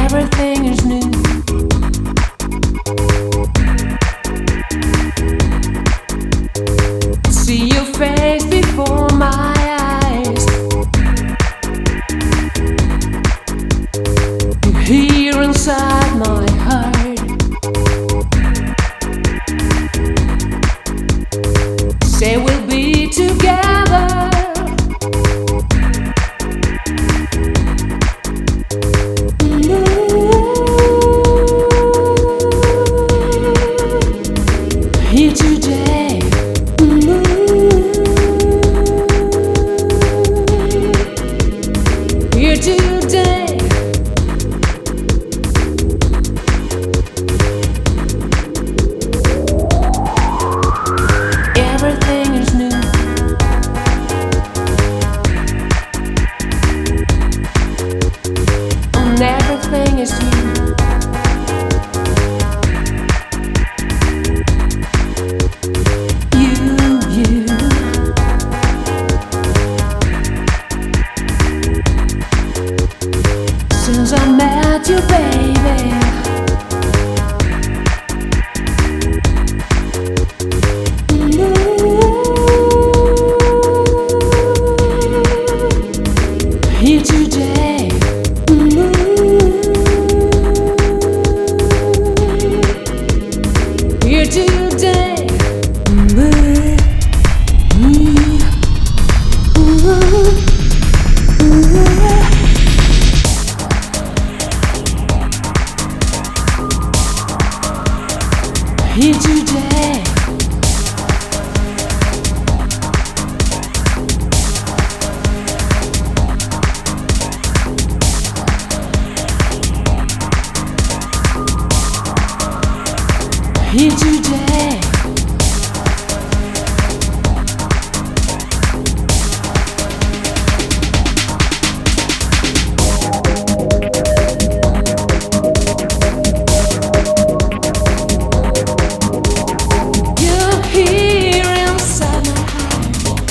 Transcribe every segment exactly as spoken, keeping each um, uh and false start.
Everything is new. See your face before my eyes. You're here inside my heart. Say we'll be together. Here today, here today. Everything is new. And everything is you. Since I met you, baby, here today, here today. Here today, here today. You're here inside my heart.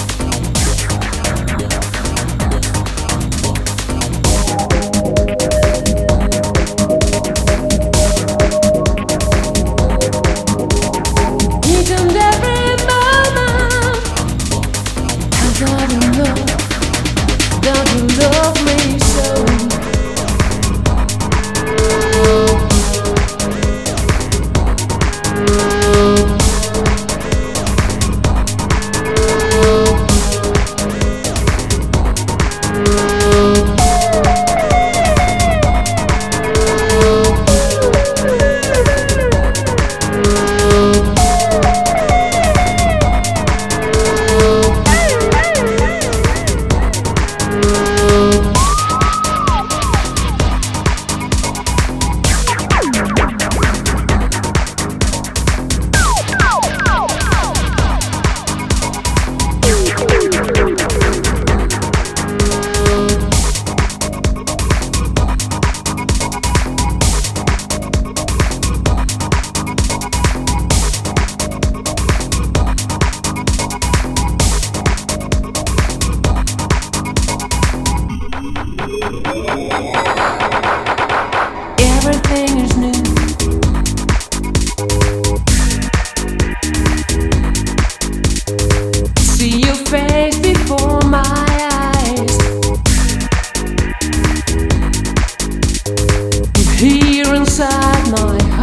Each and every moment, I gotta know, don't you love me so? Everything is new. See your face before my eyes. You're here inside my heart.